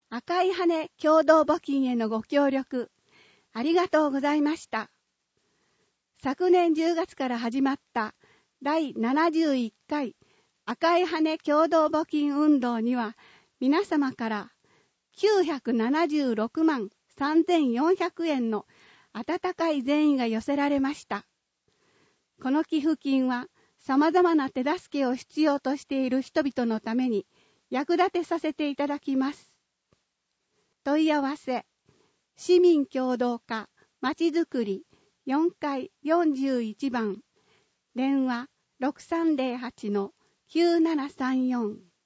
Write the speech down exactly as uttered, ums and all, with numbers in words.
赤い羽共同募金へのご協力、ありがとうございました。昨年じゅうがつから始まった第ななじゅういっかい赤い羽共同募金運動には、皆様からきゅうひゃくななじゅうろくまんさんぜんよんひゃくえんの温かい善意が寄せられました。この寄付金は様々な手助けを必要としている人々のために役立てさせていただきます。問い合わせ、市民協働課まちづくりよんかいよんじゅういちばん、電話 ろくさんぜろはちのきゅうななさんよん